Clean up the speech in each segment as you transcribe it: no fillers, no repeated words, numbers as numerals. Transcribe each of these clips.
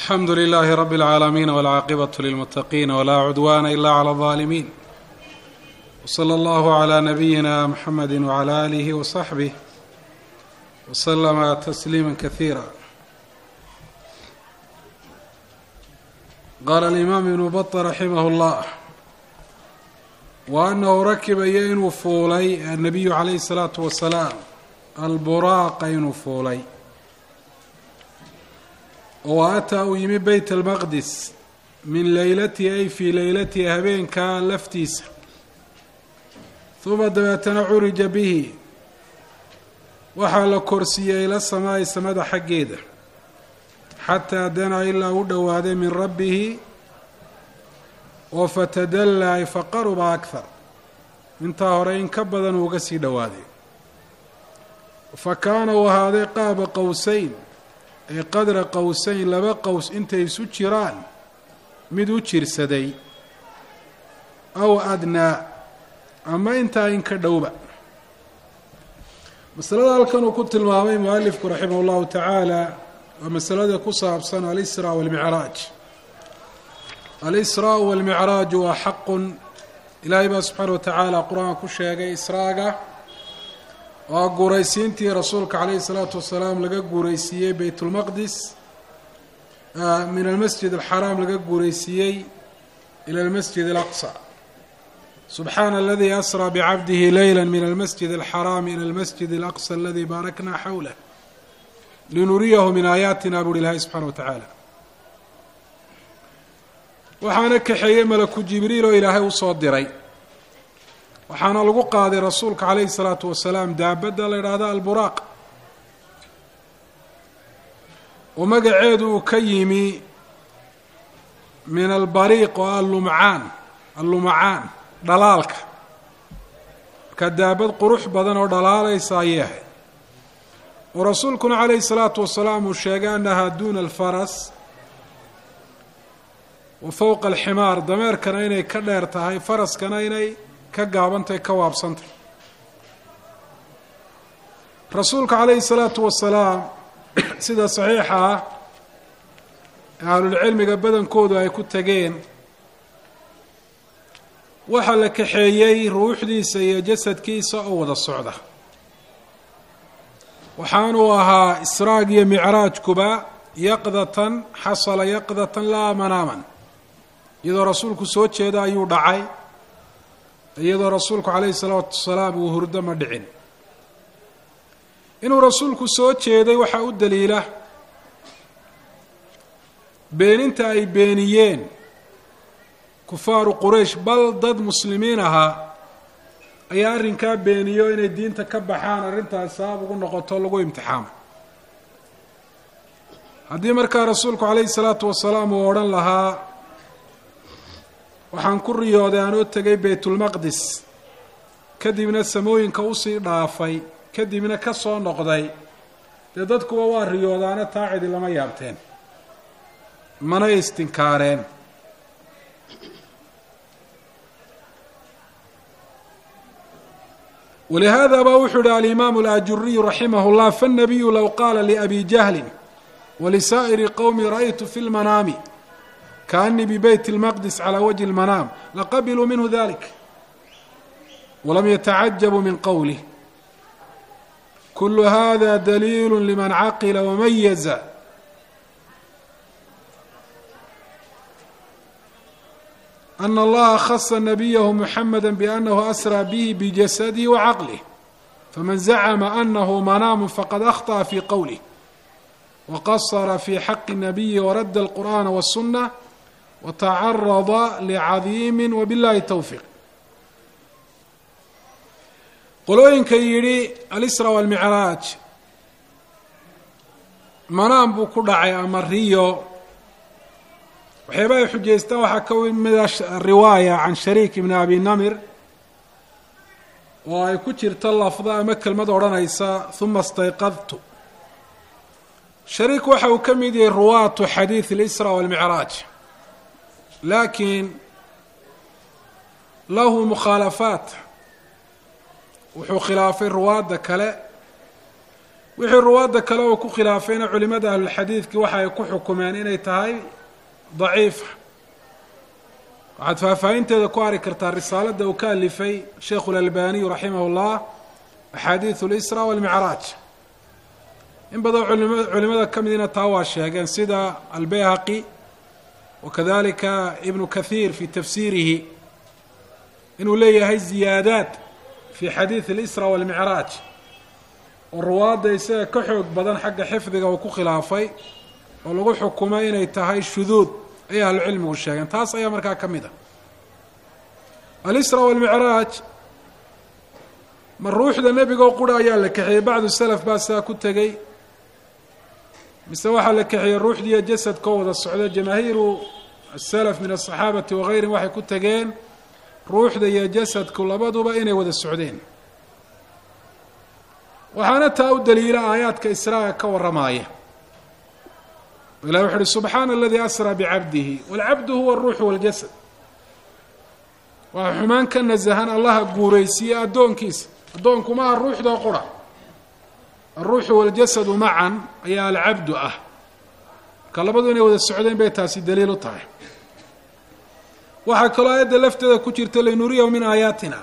الحمد لله رب العالمين والعاقبة للمتقين ولا عدوان إلا على الظالمين وصلى الله على نبينا محمد وعلى آله وصحبه وسلم تسليما كثيرا. قال الإمام ابن بطة رحمه الله وأنه ركب ينو فولي النبي عليه الصلاة والسلام البراق ينو فولي وأتى يمي بيت المقدس من ليلته أي في ليلته هبين كان لفتيس ثم دبتنا عرج به وحال كرسي إلى السماء سمد حقيده حتى دنا إلا ودوا هذا من ربه وفتدلى فقرب أكثر من طاهرين كبدا وقسي دوادي فكان وهذا قاب قوسين أي قدر قوسين لبا قوس انت يسجران مدو تشرسدي أو أدنى أما انت إنك دوبا مسألة الكن وكنت المامي مؤلفك رحمه الله تعالى ومسألة كصاب صنع الإسراء والمعراج. الإسراء والمعراج هو حق إلهي سبحانه وتعالى قرآن كشيء إسراء وقريسينتي رسولك عليه الصلاة والسلام لقى قريسية بيت المقدس من المسجد الحرام لقى قريسية إلى المسجد الأقصى. سبحان الذي أسرى بعبده ليلا من المسجد الحرام إلى المسجد الأقصى الذي باركنا حوله لنريه من آياتنا بول الله سبحانه وتعالى. وحانا كحيي ملك جبريل إلهي وصدري وحانا لغو قادي رسولك عليه الصلاة والسلام دابدا لإرادة البراق ومقعدو كيمي من البريق واللمعان دلالك كدابد قروح بدن ودلالي سايه ورسولكنا عليه الصلاة والسلام الشيقى أنها دون الفرس وفوق الحمار ضمير كان إني كديرتهاي فرس كان إني كقابنتي كوابسنتي. رسولك عليه الصلاة والسلام سيدة صحيحة أهل العلم قبدا كودوا أي كتاقين وحل كحيي روح دي سي جسد كيسا أوضى الصعدة وحانوها إسراق معراج كبا يقظة حصل يقظة لا مناما. إذا رسولك سوتش هذا يودعي إذا رسولك عليه الصلاة والسلام وهرد مدعين إنه رسولك سوتش هذا وحاو الدليلة بين انت أي بينيين كفار قريش بل ضد مسلمينها أي أرنكا بينيو إن الدين تكبحان أرنتا السابق ونقطة لغو امتحام. هذه مركا رسولك عليه الصلاة والسلام ووران لها وحان كوريو دانو تغي بيت المقدس كدي من السموين كوصي ضافي كدي من كسو نقدي ددكو waa riyoodaana taacid lama yaabteen mana istinkaareen. ولهذا بوحد الإمام الآجري رحمه الله فالنبي لو قال لأبي جهل ولسائر قوم رأيت في المنام كأني ببيت المقدس على وجه المنام لقبلوا منه ذلك ولم يتعجبوا من قوله. كل هذا دليل لمن عقل وميز أن الله خص نبيه محمدا بأنه أسرى به بجسده وعقله فمن زعم أنه منام فقد أخطأ في قوله وقصر في حق النبي ورد القرآن والسنة وتعرض لعظيم وبالله التوفيق. قلوين كيري الإسراء والمعراج منام بكدعي أمريو وحيباي حجيستا وحكوي من الرواية عن شريك بن أبي نمر ويكتر تلفظا مكة المدوران إيسا ثم استيقظت. شريك وحو كمدي رواة حديث الإسراء والمعراج لكن له مخالفات وحو خلاف الرواة دكلا wixii ruwaadda kale oo ku khilaafayna culimada ahlulxadiidki waxa ay ku xukumeen inay tahay daciifa. waxaad faahfaahinteeda ku ari kartaa risaalada uu ka alifay sheikhu اlalbaniyu raximah اllah axaadiiثu اlisra wاlmicraaj. in badan culimada ka midina taa waa sheegeen sida albayhaqi wakadalika ibnu kahiir fi tafsiirihi inuu leeyahay ziyaadaad fi xadiiث اlisra wاlmicraaj oo ruwaadda isaga ka xoog badan xagga xifdiga uu ku khilaafay oo lagu xukumay inay tahay shuduud ayay ahlucilmigu sheegeen. taas ayaa markaa ka mid a alisra wاlmicraaj. ma ruuxda nebigo qura ayaa la kaxiyey? bacdu salaf baa sidaa ku tegey, mise waxaa la kaxiyey ruuxdiiyo jasadkoo wada socda? jamaahiiru asalaf min aلصaxaabati wagayrihim waxay ku tegeen ruuxda iyo jasadku labaduba inay wada socdeen. waxaana taa u daliila aayaadka israaga ka waramaaya. ilahi wuxu uhi subxaana aladii asraa bicabdihi wاlcabdu huwa اruuxu wاljasad. waa xumaan ka nasahan allaha guuraysiiye addoonkiisa. addoonku maaha ruuxdoo qura, alruuxu waاljasadu macan ayaa alcabdu ah. marka labadu inay wada socdeen bay taasi daliil u tahay. waxaa kaloo aayadda lafteeda ku jirta linuriyahu min aayaatina.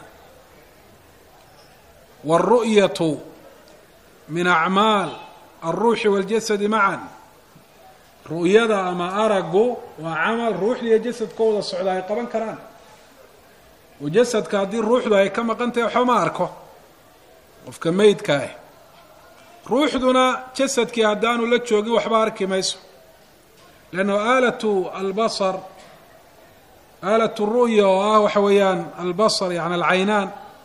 wاlru'yatu min acmaal alruuxi waاljasadi macan. ru'yada ama aragu waa camal ruuxda iyo jasadkoo wada socda ay qaban karaan. oo jasadka haddii ruuxdu ay ka maqan tahay waxba ma arko qofka meydka ah. ruuxduna jasadkii haddaanu la joogin waxba arki mayso. leanno aalatu albasar, aalatu ru'ya oo ah waxa weeyaan albasar yani alcaynaan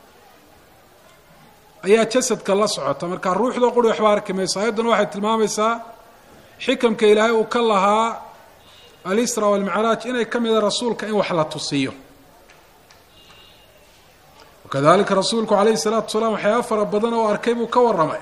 ayaa jasadka la socota. marka ruuxdoo quri waxba arki mayso. ayadduna waxay tilmaamaysaa xikamka ilaahay uu ka lahaa alisra wاlmicraaj inay ka mida rasuulka in wax la tusiyo. wakadalika rasuulku alayhi الsalaatu wasalaam waxyaaba fara badan oo arkay buu ka warramay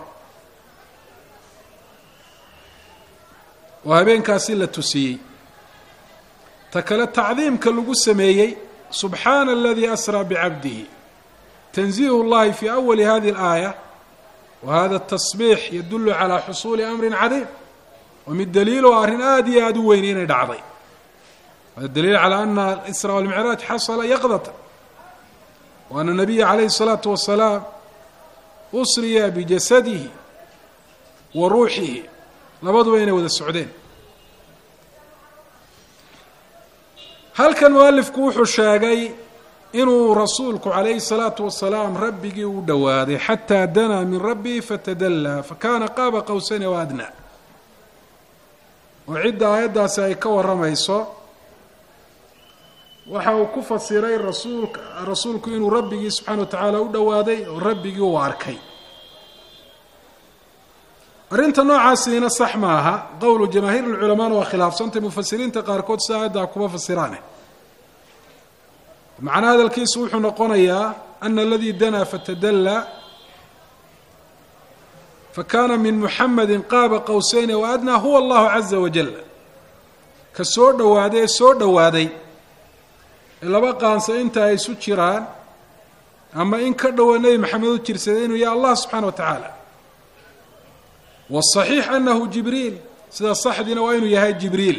oo habeenkaasi la tusiyey. ta kale tacdiimka lagu sameeyey subxaana aladii asraa bicabdihi tanziihu اllahi fi awali hadihi اlaaya wa hada الtasbiix yadulu calى xusuuli amri cadiim. waa mid daliil oo arrin aada iyo aada u weyn inay dhacday. hada daliil calى ana alisra wاlmicraaj xasala yaqdata wa ana nabiya calayhi الsalaatu wasalaam usriya bijasadihi wa ruuxihi labaduba inay wada socdeen. halkan mualifku wuxuu sheegay inuu rasuulku calayhi الsalaatu wasalaam rabbigii u dhowaaday xataa danaa min rabbihi fatadallaa fakana qaaba qowsayn aw adnaa. oo cidda aayaddaasi ay ka warramayso waxa uu ku fasiray rasuulku inuu rabbigii subxaana wa tacaala u dhowaaday oo rabbigii uu arkay. arrinta noocaasiina sax maaha. qowlu jamaahiir اlculamaana waa khilaafsantay mufasiriinta qaarkood si aayaddaa kuma fasiraane. macnaa hadalkiisu wuxuu noqonayaa ana aladii danaa fatadallaa fakana min muxamedi qaaba qowsayn aw adnaa huwa allahu caza wajal. ka soo dhowaaday ee soo dhowaaday ee laba qaansa inta ay isu jiraan ama in ka dhowa nebi maxamed u jirsaday inuu yahay allah subxaana wa tacaala. wاصaxiix anahu jibriil, sida saxdiina waa inuu yahay jibriil.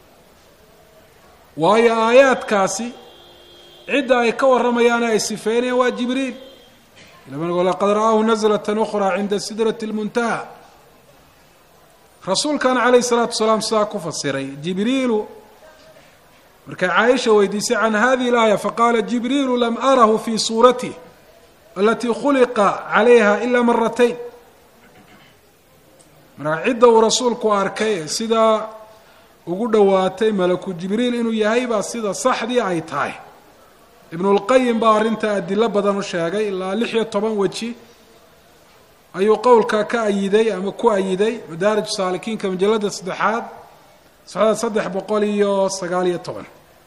waayo aayaadkaasi cidda ay ka warramayaana ay sifeynayaan waa jibriil. laqad ra'aahu nazlة أkhraa cinda sidraة الmuntaha. rasuulkana calayh الsalaatu wasalaam sidaa ku fasiray. jibriilu markay caaisha weydiisay can hadihi اlaaya faqaala jibriilu lam arahu fi suuratih alatii khuliqa calayha ila maratayn. marka cidda uu rasuulku arkay sidaa ugu dhowaatay malaku jibriil inuu yahay baa sida saxdii ay tahay. ibn اlqayim baa arrinta adilo badan u sheegay ilaa 16 weji ayuu qowlka ka ayiday ama ku ayiday. madaarij saalikiinka majalada 3aad saxda 319.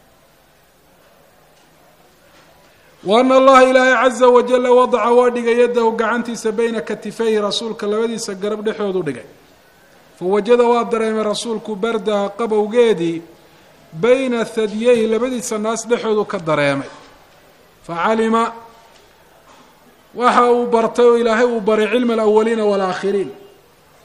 wa ana allaha ilaahay caza wajala wadaca waa dhigay yadahu gacantiisa bayna katifayhi rasuulka labadiisa garab dhexdoodu dhigay. fawajada waa dareemay rasuulku bardaha qabowgeedii bayna hadyayhi labadiisa naas dhexdoodu ka dareemay. facalima waxa uu bartay oo ilaahay uu baray cilma alawaliina waalaakhiriin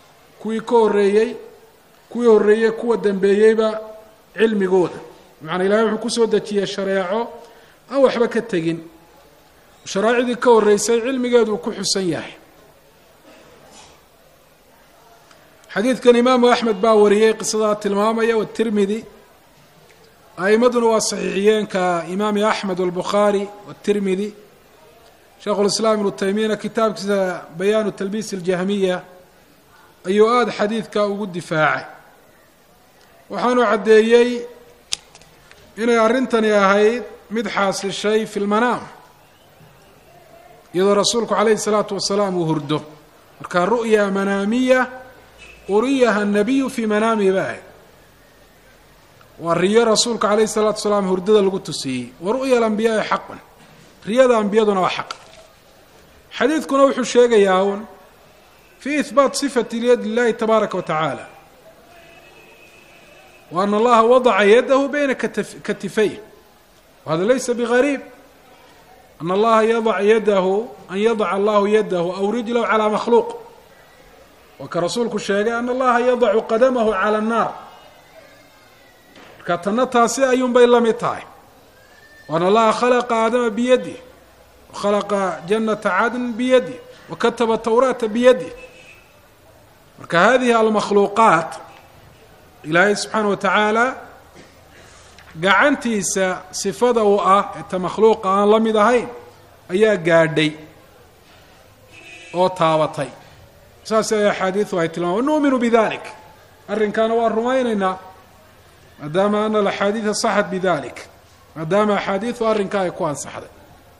kuwii ka horreeyey kuwii horreeyey kuwa dambeeyeyba cilmigooda macnaa ilahay wuxuu kusoo dejiyey shareeco aan waxba ka tegin sharaaicdii ka horreysay cilmigeedu ku xusan yahay xadiidkan imaamu axmed baa wariyey qisadaa tilmaamaya watirmidi a'imaduna waa saxiixiyeen ka imaami axmed walbukhaari watirmidi sheikhulislaam ibnu taymiyana kitaabkiisa bayaanu talbiis aljahmiya ayuu aada xadiidka ugu difaacay waxaanu caddeeyey inay arrintani ahayd mid xaasishay fi lmanaam iyadoo rasuulku calayhi الsalaatu wasalaam uu hurdo marka ru'ya manaamiya uriyaha الnabiyu fii manaamihi ba ahayd waa riyo rasuulka calayhi الsalaatu wasalaam hurdada lagu tusiyey wa ru'ya alambiyaai xaqan riyada ambiyaduna waa xaq xadiidkuna wuxuu sheegayaa un fii ihbaat sifati lyad illahi tabaaraka wa tacaala wa ana allaha wadaca yadahu bayna katifayh wahada laysa bigariib an allaha yadac yadahu an yadaca allahu yadahu aw rijlahu calaa makhluuq waa ka rasuulku sheegay ana allaha yadacu qadamahu cala annaar marka tanna taasi ayuun bay la mid tahay waana allaha khalaqa aadama biyadih wakhalaqa jannata cadn biyadih wakataba tawraata biyadih marka hadihi almakhluuqaat ilaahay subxaana wa tacaala gacantiisa sifada u ah ee ta makhluuqa aan la mid ahayn ayaa gaadhay oo taabatay saas ay axaadiidu ay tilmaama wanu'minu bidalik arrinkaana waa rumaynaynaa maadaama ana alaxaadiida saxat bidalik maadaama axaadiidu arrinkaa ay ku ansaxday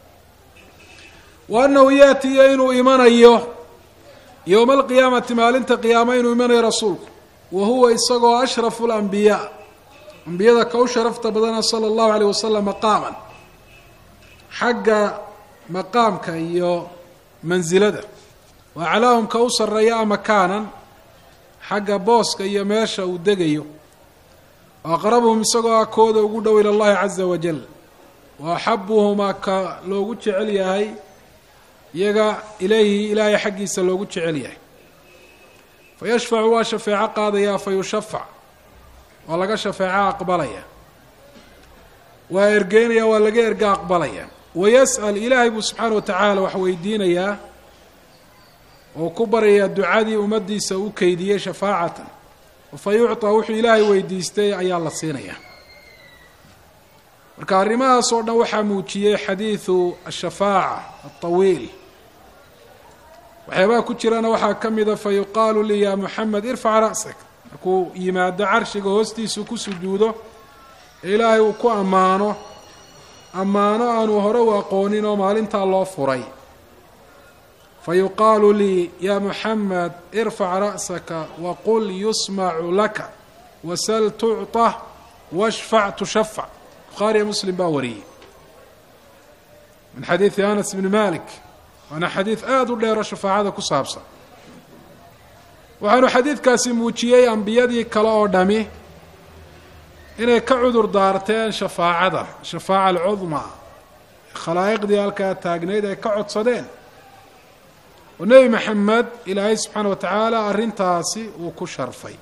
wa annahu yaatiya inuu imanayo yowma alqiyaamati maalinta qiyaama inuu imanayo rasuulku wa huwa isagoo ashrafu alambiyaa ambiyada ka u sharafta badana sala allahu alayh wasalam maqaaman xagga maqaamka iyo mansilada wa aclaahum ka u sarreeya makaanan xagga booska iyo meesha uu degayo wa aqrabuhum isagoo ah kooda ugu dhow ila allahi caza wajal wa axabuhumaa ka loogu jecel yahay iyaga ilayhi ilaahay xaggiisa loogu jecel yahay fayashfacu waa shafeeco qaadaya fayushafac waa laga shafeeco aqbalaya waa ergeynaya waa laga erga aqbalaya wayas'al ilaahay buu subxaana wa tacaala wax weydiinayaa oo ku baryayaa ducadii ummaddiisa u keydiyey shafaacatan fa yucطaa wuxuu ilaahay weydiistay ayaa la siinayaa marka arrimahaas oo dhan waxaa muujiyey xadiidu ashafaaca alطawiil waxyaabaha ku jirana waxaa ka mida fa yuqaalu lii ya muxamed irfac ra'sak markuu yimaado carshiga hoostiisu ku sujuudo ee ilaahay uu ku ammaano aanu hore u aqoonin oo maalintaa loo furay fa yuqaalu lii ya muxamed irfac ra'saka waqul yusmacu laka wasal tucطah washfac tushafac bukhaariya muslim baa wariyey min xadiidi anas bni malik waana xadiid aada u dheero shafaacada ku saabsan waxaanu xadiidkaasi muujiyey ambiyadii kale oo dhami inay ka cudur daarteen shafaacada shafaaca alcudmaa khalaa'iqdii halkaa taagnayd ay ka codsadeen oo nebi maxamed ilaahay subxaana wa tacaala arrintaasi uu ku sharfay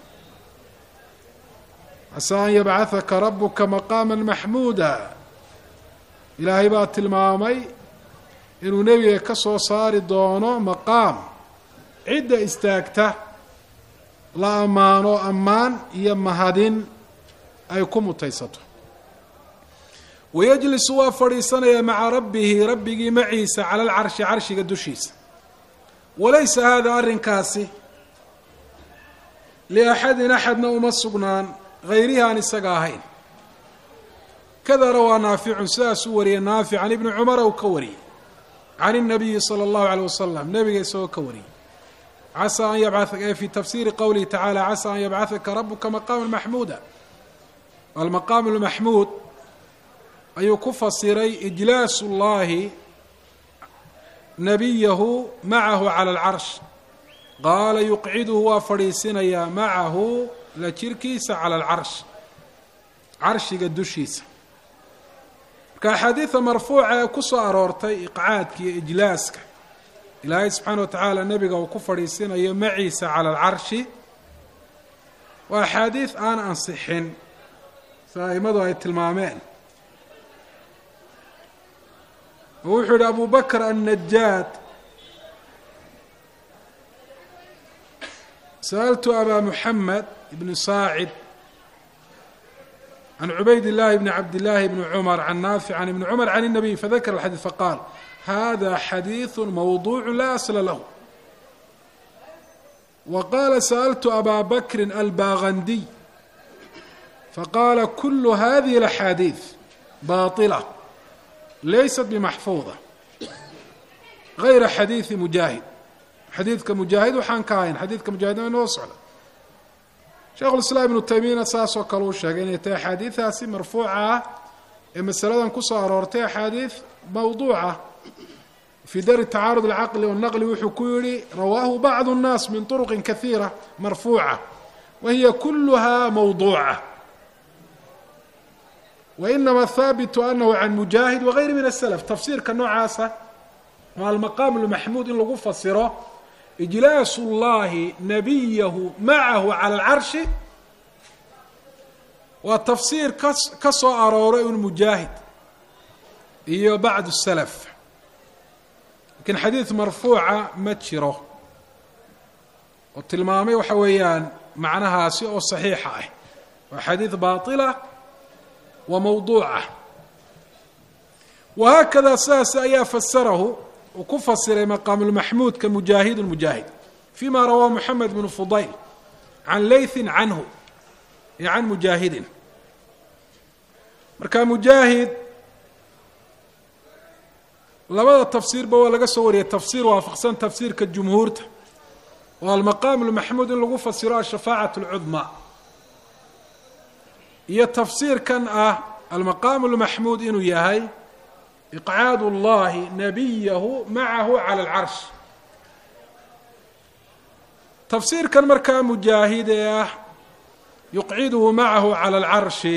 casaa an yabcahaka rabuka maqaama maxmuuda ilaahay baa tilmaamay inuu nebiga ka soo saari doono maqaam cidda istaagta la ammaano ammaan iyo mahadin ay ku mutaysato wayajlisu waa fadhiisanayaa maca rabbihi rabbigii maciisa cala alcarshi carshiga dushiisa walaysa hada arrinkaasi liaxadin axadna uma sugnaan hayrihi aan isaga ahayn kada rawaa naaficun sidaasuu wariyey naafic can ibni cumara uu ka wariyey can الnabiyi salى اllahu عalيه wasalam nebiga isagoo ka wariyey casaa an yabcaa fi tafsiiri qowlihi tacaala casaa an yabcahaka rabuka maqaama maxmuuda almaqaam اlmaxmuud ayuu ku fasiray ijlaas اllahi nabiyahu macahu calى اlcarsh qaala yuqciduhu waa fadhiisinayaa macahu la jirkiisa calى اlcarsh carshiga dushiisa marka axaadiida marfuuca ee ku soo aroortay iqcaadka iyo ijlaaska ilaahay subxaana wa tacaala nebiga uu ku fadhiisinayo maciisa cala alcarshi waa axaadiid aan ansixin sida aimadu ay tilmaameen. oo wuxuu yihi abu bakr النجاad sألtu abا محamed بن صاacد عن عubayd اللahi بن cabd اللahi بن cmر عن ناafiع عن iبن cmر عن النبي fذakر الxadيث faqاal hذا xadيiث موضوع la أصل lah. وqاla sألت أbا bkr الbاغndي faqاla kل hذه الأxاadيث باطلة laysat bmaxfuuظة غayra xadiiثi mujaahid. xadiidka mujaahid waxaan ka ahayn xadiidka mujaahidna inoo socda. sheikh ulislaam ibnu taymiyana saasoo kale uu sheegay inay tahay axaadiidaasi marfuuca ah ee masaladan ku soo aroortay axaadiid mawduuca. fii dari tacaarud alcaqli wannaqli wuxuu ku yihi rawaahu bacdu الnaas min طuruqin kahiira marfuuca wa hiya kuluha mawduuca وإنما الثابت أنه عن مجاهد وغير من السلف. تفسيرka noocaasa waa المقام المحمود in lagu fasiro إجلاaس اللahi نبيه معه على العرش waa تفسير ka soo arooray un مجاهد iyo بعض السلف lakiن xadيiث مرفوuعa ma jiro oo tilmaamay waxa weeyaan macnahaasi oo صaحيixa ah. waa xadيiث باطلة وموضوعة. وهكذا sidaas ayaa fasarahu uu ku fasiray مقام المحمود كمجاهد مجاهد فيما رواه محمد بن فضيل عن ليث عنه عن مجاهد. marka مجاهد labada تفسيرba waa laga soo wariyay تفسير waafaqsan تفسيرka جمهuurta waa المقام المحمود in lagu fasiro الشhفاعة العظمى iyo tafsiirkan ah almaqaamu اlmaxmuud inuu yahay iqcaad اllahi nabiyahu macahu calى اlcarsh. tafsiirkan markaa mujaahid ee ah yuqciduhu macahu calى اlcarshi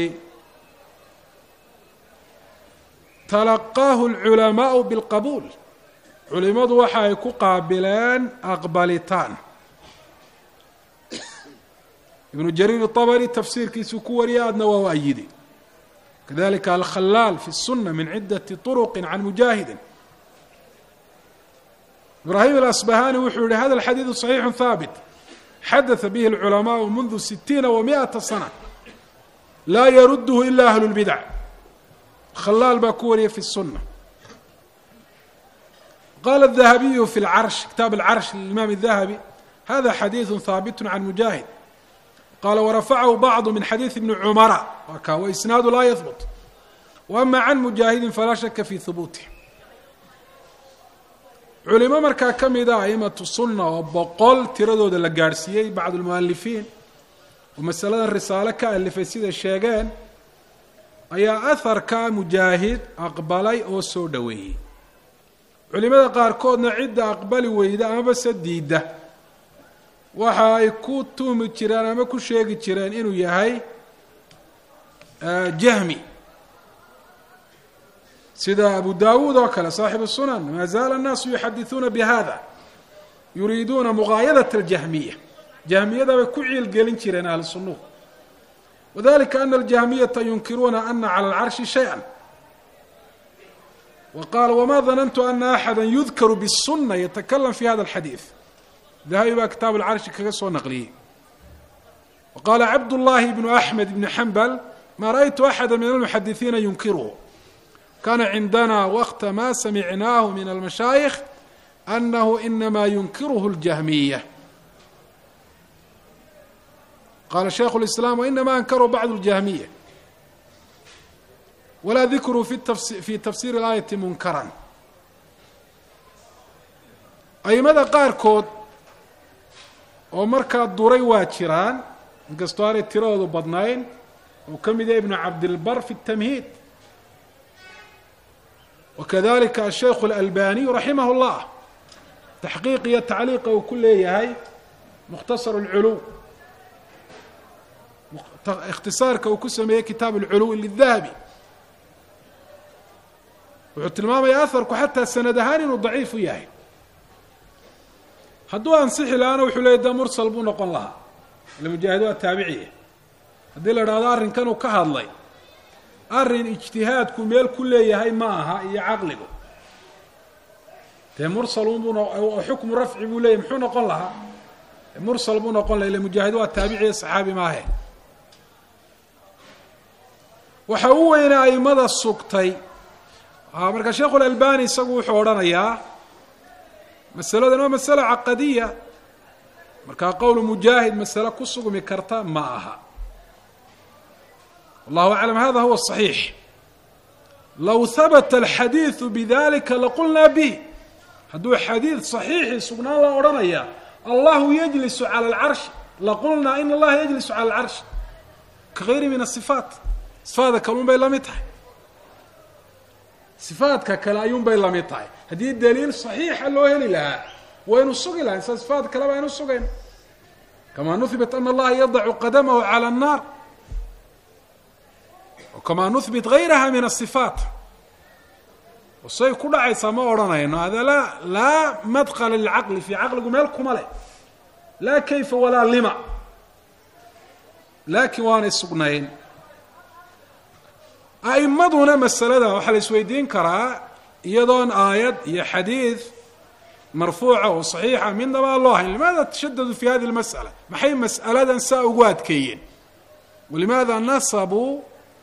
talaqaahu اlculamaau biاlqabuul. culimadu waxa ay ku qaabileen aqbalitaan. ibnu jariir الطabri tafsiirkiisuu ku wariyay aadna waa u ayidi. kadalika alkhalaal fi الsuna min cidaةi طرq can mujaahidi. ibrahim الأsbahani wuxuu yihi hada الxadiiثu صaxiixu haabit xadaثa bihi الculamaءu mundu 60 و100 sana laa yarudhu ila ahlu الbidع. khalaal baa ku wariyay fi الsuna. qala الذahabiyu fi اlcarsh kitaab اlcarsh lilimam الذahabi hada xadiiثu haabit can mujaahid. qال ورفعه بعض من xadيiث بن cمر وإسناaد laa يثبت وأma عن مجاهد فlaa شhaka في ثبوته. culimo markaa ka mida أئmaة السuنة oo 100 tiradooda la gaadhsiiyey bacض المؤلفiin oo masaladan risaalo ka alifay siday sheegeen ayaa أharka mujaahid aqbalay oo soo dhoweeyey. culimada qaarkoodna cidda aqbali weyda amaba se diida waxa ay ku tuhmi jireen ama ku sheegi jireen inuu yahay jahmi sida abu dawuud oo kale saaxibu sunan ma zaala الnaasu yuxadiثuuna bihada yuriiduuna mugaayadaة اljahmiya. jahmiyada bay ku ciilgelin jireen ahlu sunuhu. wadalika ana اljahmiyaةa yunkiruuna ana calى اlcarshi shayئa waqaala wma danantu ana axada yudkaru bالsuna yatakalam fi hada اlxadiiث. dahabi baa kitaab alcarshi kaga soo naqliyey. waqaala cabdullaahi bnu axmed ibni xambal maa ra'aytu axada min almuxadisiina yunkiruhu kana cindana waqta ma samicnaahu min almashaayikh anahu inama yunkiruhu اljahmiya. qala shaykhu اlislaam wainama ankaruu bacdu اljahmiya walaa dikruu fi tafsiiri اlaayati munkaran. aimada qaarkood oo markaa duray waa jiraan inkastoo aanay tiradoodu badnayn oo ka mid yahay ibnu cabdilbar fi الtamhiid wakadalika asheikhu اlalbaniyu raximah اllah taxqiiq iyo tacliiqa uu ku leeyahay mukhtasar اlculuw ikhtisaarka uu ku sameeyey kitaab اlculuw liلdahabi wuxuu tilmaamaya aharku xataa sanad ahaan inuu daciif u yahay. hadduu ansixi lahaana wuxuu leeyay da mursal buu noqon lahaa المجاهد والتابعية هذه الأرض أرن كانوا كهضلي أرن اجتهاد كميل كلية هاي معها هي عقله مرسل أو حكم رفع بولي محون قل لها مرسل بنا قل لها المجاهد والتابعية الصحابي ما هي وحوينا أي مدى السقطي مركا شيخ الألباني سقو حورنا إياه مسألة مسألة عقدية مركا قول مجاهد مسألة كسق مكرتا معها والله أعلم هذا هو الصحيح لو ثبت الحديث بذلك لقلنا به هذا حديث صحيح سبحان الله ورنا الله يجلس على العرش لقلنا إن الله يجلس على العرش كغير من الصفات صفات كلهم بيلامتها صفات كلايون بيلامتها هذه الدليل صحيح الله لها وين السجل لها صفات كلام وين السجل كما نثبت أن الله يضع قدمه على النار وكما نثبت غيرها من الصفات والصيف كل عيسى ما ورنا إنه هذا لا مدخل للعقل في عقلكم مالكم عليه لا كيف ولا لما لكن وانا السجنين أئمتنا مسألة وحل سويدين كراء يضون آيات هي حديث مرفوعة وصحيحة من دماء الله لماذا تشددوا في هذه المسألة ما هي مسألة سأقوات كيين ولماذا نصبوا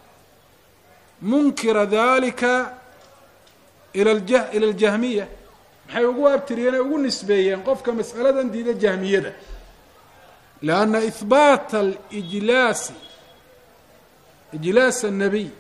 منكر ذلك إلى الجهمية ما هي أقوات ترينا يقول نسبيا قفك مسألة دي الجهمية ده. لأن إثبات إجلاس النبي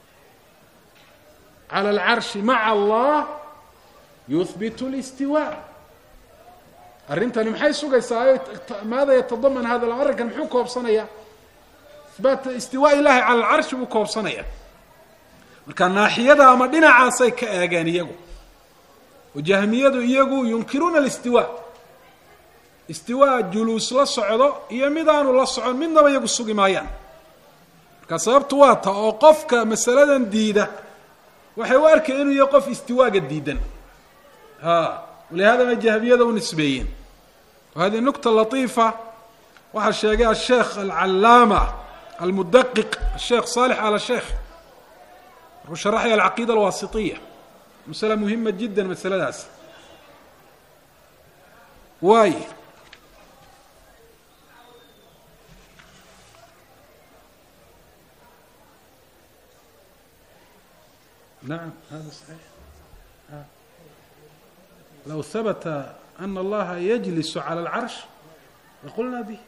على العرش مع الله يثبت الاستواء أرنتني محي سوغي ماذا يتضمن هذا الأمر كان محو كوب صنية إثبات استواء الله على العرش وكوب صنية وكان ناحية مدينة عاصي كأغاني يقو وجهمية يقو ينكرون الاستواء استواء جلوس للصعود يميدان للصعود من دم يقو السوغي مايان كسببت واتا وقفك مسألة ديدة وحوارك إنه يقف استواء جديدا ولهذا ما الجهمية نسبيين وهذه النقطة اللطيفة وحشاقها الشيخ العلامة المدقق الشيخ صالح على الشيخ وشرحها العقيدة الواسطية مسألة مهمة جدا مسألة داس واي نعم هذا صحيح لو ثبت أن الله يجلس على العرش لقلنا به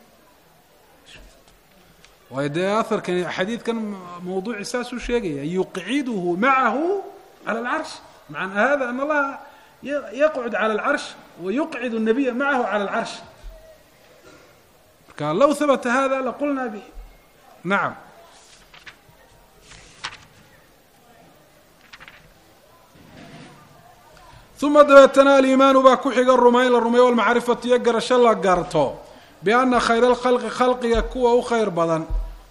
وإذا أثر كان حديث كان موضوع أساسه شيء يقعده معه على العرش معنى هذا أن الله يقعد على العرش ويقعد النبي معه على العرش قال لو ثبت هذا لقلنا به نعم ثم دبتنا الإيمان باكوحق الرمي والمعرفة يقر شلا قارتو بأن خير الخلق خلق يكوى وخير بدن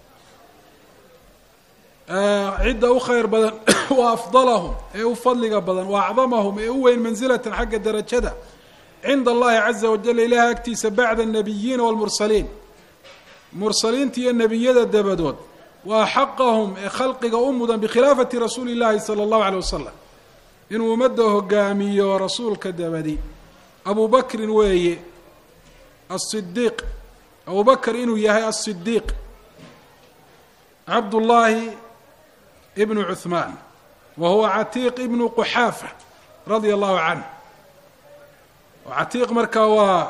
عدة وخير بدن وأفضلهم وفضل بدن وأعظمهم وين منزلة حق الدرجة عند الله عز وجل إليها اكتس بعد النبيين والمرسلين مرسلين تي النبيين الدبدود وحقهم خلق أمدا بخلافة رسول الله صلى الله عليه وسلم إنه مده قامي ورسول كدبدي أبو بكر وي الصديق أبو بكر إنه يهي الصديق عبد الله ابن عثمان وهو عتيق ابن قحافة رضي الله عنه وعتيق مركا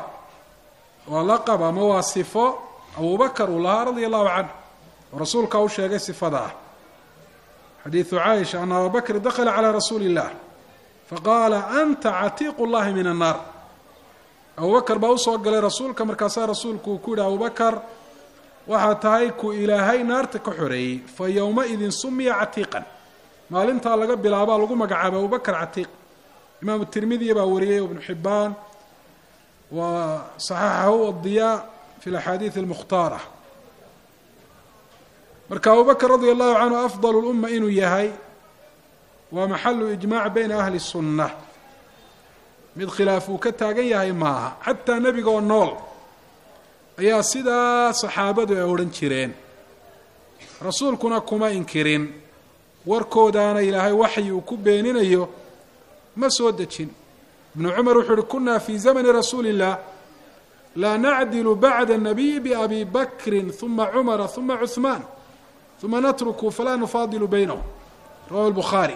ولقب مواصفه أبو بكر والله رضي الله عنه ورسول كوشة صفة حديث عائشة أن أبو بكر دخل على رسول الله فقال أنت عتيق الله من النار أبو بكر بأوصى قال رسولك مركاسا رسولك كود أبو بكر وحتايك إلهي نارتك حري فيومئذ سمي عتيقا ما لنت على قبل الأباء لقوم قعب أبو بكر عتيق إمام الترمذي باوريه وابن حبان وصححه الضياء في الأحاديث المختارة مركا أبو بكر رضي الله عنه أفضل الأمة إنو يهي ومحل إجماع بين أهل السنة من خلافه كتاقيها معها حتى نبي النول ayaa sidaa saxaabadu ay odhan jireen rasuulkuna kuma inkirin warkoodaana ilaahay waxyi uu ku beeninayo ma soo dejin ibnu cumar wuxuu uhi kunaa fii zamani rasuuli illah laa nacdilu bacda الnabiyi biabi bakrin uma cumara uma cuثmaan uma natruku falaa nufaadilu baynahum rawahu الbukhaari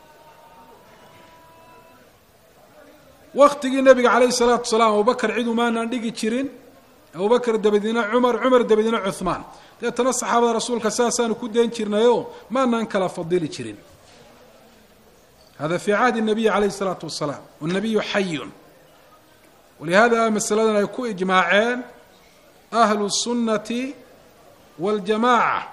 waktigii nabiga calayh الsalaatu wasalaam abubakr cid umaanaan dhigi jirin abubakr dabadina cumar cumar dabadina cuثmaan deetana saxaabada rasuulka saasaanu ku dayn jirnayoo maanaan kala fadili jirin hada fii cahdi الnabiyi calayh الsalaatu wasalaam wالnabiyu xayun walihada masaladan ay ku ijmaaceen ahlu الsunnati wاljamaaca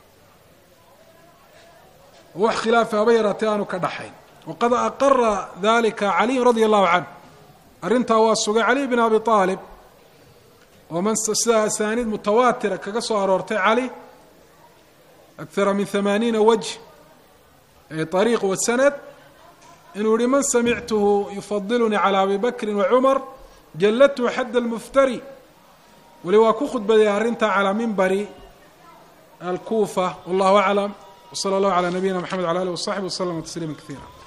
wax khilaafa haba yaraatee aanu ka dhaxayn waqad aqara dalika caliyu radia allahu canh arrintaa waa sugay cali bn abi aalib oo man sida asaaniid mutawaatira kaga soo aroortay cali akara min 80 wajh طariiq wasanad inuu yihi man samictuhu yufadilunii calى abi bakri wacumar jallathu xadd almuftari wali waa ku khudbaday arrintaa calaa mimbari alkuufa wallahu aclam wsala allahu calaa nabiyina mxamed wala alih wasaxbi waslama tasliima kaiira